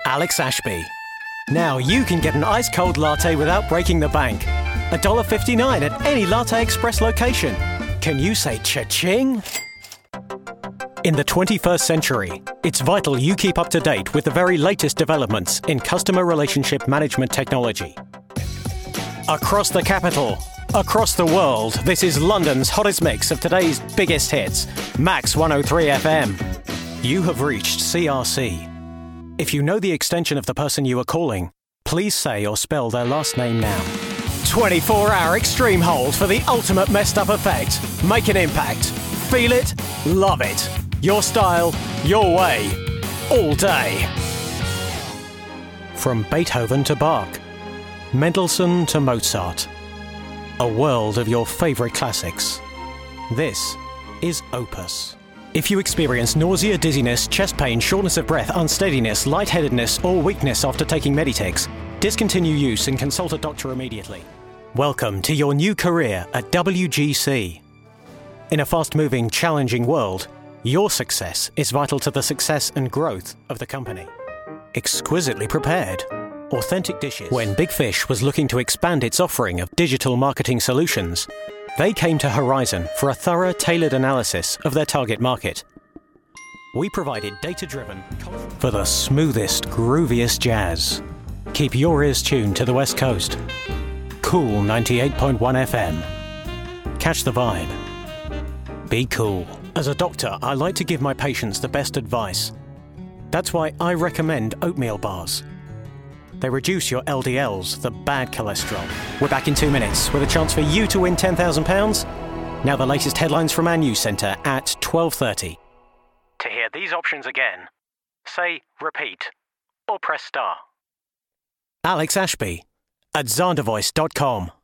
Alex Ashby. Now you can get an ice-cold latte without breaking the bank. $1.59 at any Latte Express location. Can you say cha-ching? In the 21st century, it's vital you keep up to date with the very latest developments in customer relationship management technology. Across the capital, across the world, this is London's hottest mix of today's biggest hits, Max 103 FM. You have reached CRC. If you know the extension of the person you are calling, please say or spell their last name now. 24-hour extreme hold for the ultimate messed up effect. Make an impact. Feel it, love it. Your style, your way, all day. From Beethoven to Bach, Mendelssohn to Mozart. A world of your favourite classics. This is Opus. If you experience nausea, dizziness, chest pain, shortness of breath, unsteadiness, lightheadedness, or weakness after taking Meditix, discontinue use and consult a doctor immediately. Welcome to your new career at WGC. In a fast-moving, challenging world, your success is vital to the success and growth of the company. Exquisitely prepared. Authentic dishes. When Big Fish was looking to expand its offering of digital marketing solutions, they came to Horizon for a thorough, tailored analysis of their target market. We provided data-driven for the smoothest, grooviest jazz. Keep your ears tuned to the West Coast. Cool 98.1 FM. Catch the vibe. Be cool. As a doctor, I like to give my patients the best advice. That's why I recommend oatmeal bars. They reduce your LDLs, the bad cholesterol. We're back in 2 minutes with a chance for you to win £10,000. Now the latest headlines from our news centre at 12:30. To hear these options again, say repeat or press star. Alex Ashby at Zandervoice.com.